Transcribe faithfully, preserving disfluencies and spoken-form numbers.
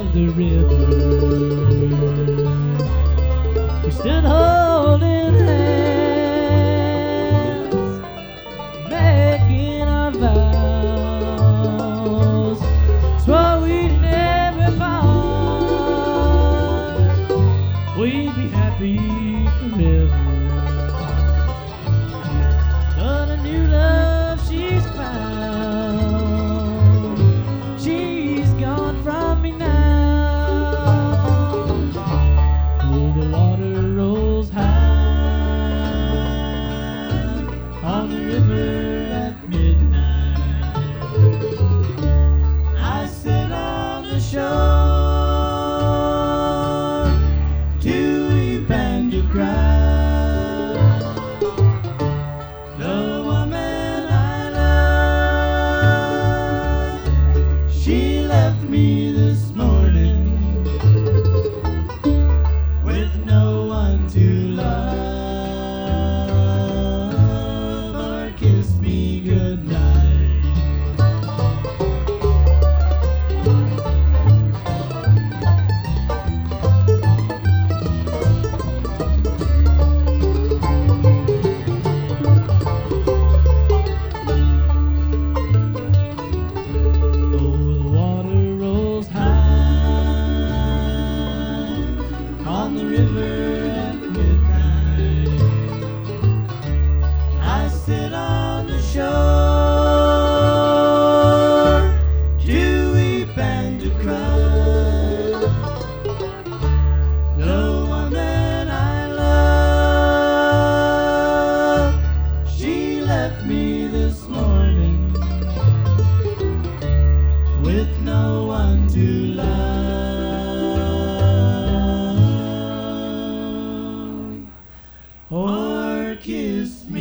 of the river. We stood holding hands, making our vows, swore we'd never part, we'd be happy forever. But a new love she's found, she's gone from me now. Oh, the water rolls high on the river at midnight. I sit on the shore to weep and to cry. The woman I love, she left me this morning with no one to love or kiss me goodnight. Oh, the water rolls high on the river at midnight. I sit on the shore to weep and to cry. The woman I love, she left me this morning with no one to love or kiss me.